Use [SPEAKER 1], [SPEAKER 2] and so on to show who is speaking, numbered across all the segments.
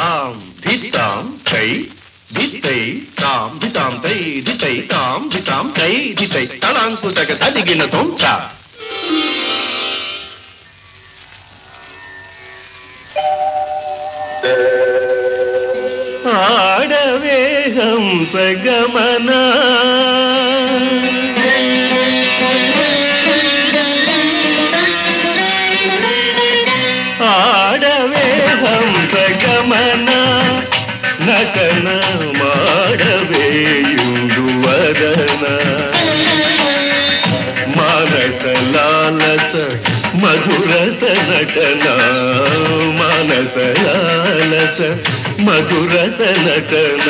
[SPEAKER 1] తాం ధితాం తై ధితై తాం ధితాం తై ధితై తాం ధితాం తై ధితై తళాంకుతక తదిగిన తొంచ ఆడవే హంస గమనా ఆడవే హంస గమన నటన మాడవేయుడు వదన మానస లాలస మధురస నటన మానస లాలస మధురస నటన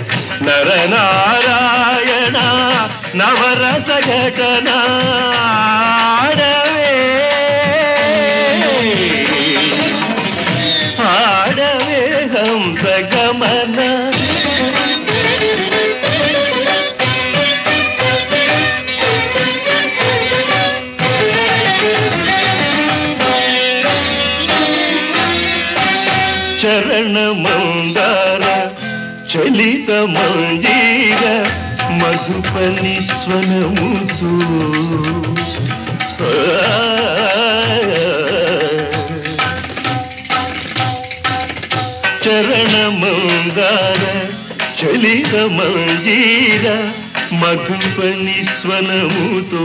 [SPEAKER 1] నరనారాయణ నవరస ఘటన ఆడవే హంస గమన చరణ మందార చలిత మంజీర మధుపని స్వనముసు చరణ మందార చలిత మంజీర మధుపని స్వనముతో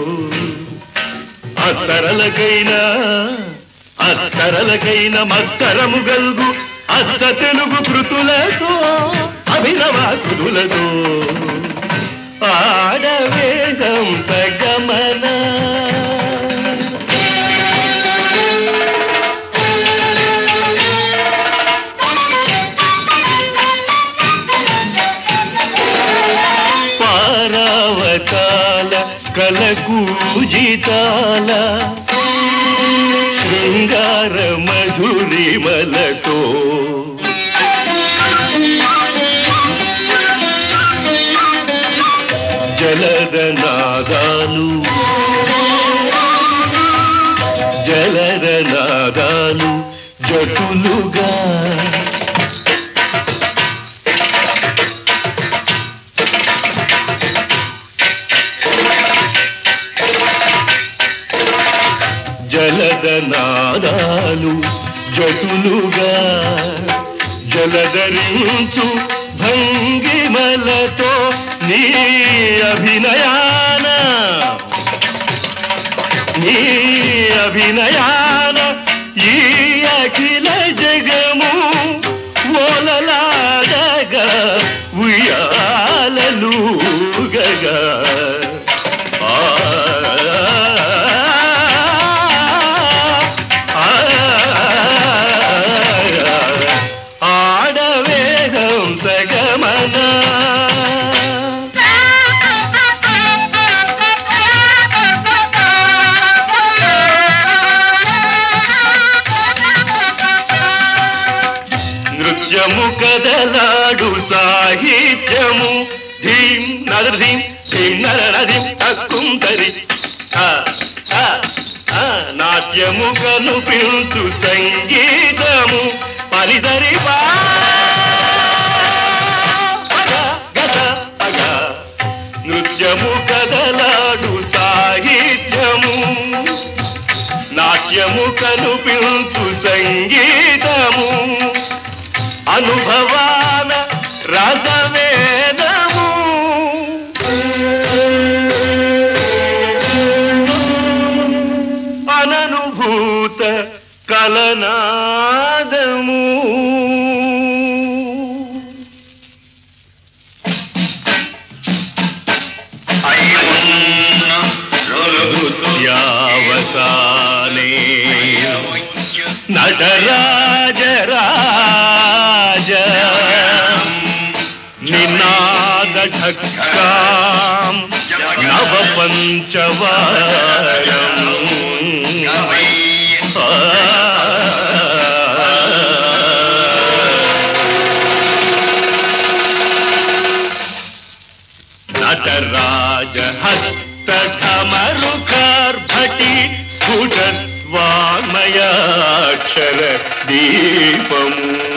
[SPEAKER 1] అచ్చరలకైన మచ్చరము గల్గు అచ్చ తెలుగు కృతులతో అభినవ కృతులతో ఆడవే హంస గమన పారావతాల కలకూజితాల శృంగార మధురిమలతో జలద నాదాలు జటులుగా జలద నాదాలు జటులుగా జలధరించు భంగిమలతో నీ అభినయాన ఈ అఖిల జగము ఓలలాడగా ఉయ్యాలలుగగా ఆడవే హంస గమన నృత్యము కదలాడు సాహిత్యము ధీం నరధీం ధీం నరనధీం తక్కుందరి నాట్యము కనుపించు సంగీతము పరిసరి నృత్యము కదలాడు సాహిత్యము నాట్యము కనుపించు సంగీతము అనుభవాన రసవేదము అననుభూత కలనాదము నృత్యావసానే నటరాజరాజ నినాద ఢక్కాం నవ పంచవారం నటరాజ హస్త ఢమరుకార్భటి స్ఫుటద్వామయాక్షర దీపము